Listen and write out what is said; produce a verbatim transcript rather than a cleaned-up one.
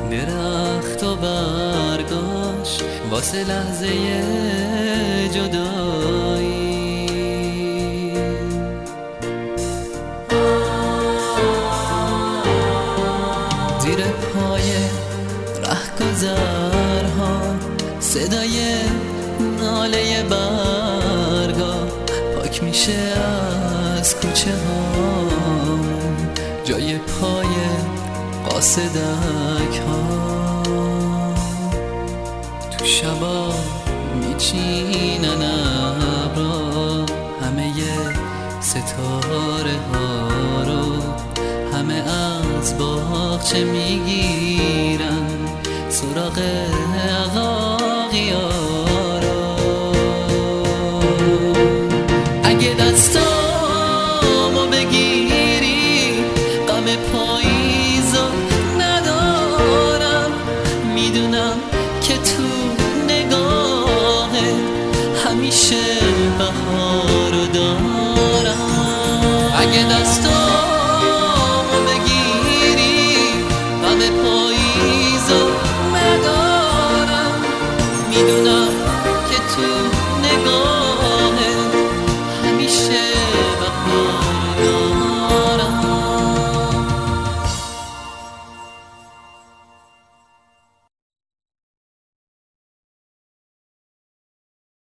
درخت و برگاش واسه لحظه جدایی، زیر پای رهگذرها صدای ناله برگا پاک میشه از کوچه ها، جای پای قاصدک ها. تو شبا میچینن ابرا همه ستاره ها رو، همه از باغچه میگیرن سراغ عقاقی ها رو. اگه دستامو بگیری غم پاییزو ندارم، میدونم که تو نگاهه همیشه بهارو دارم. اگه دستامو بگیری غم پاییزو ندارم، میدونم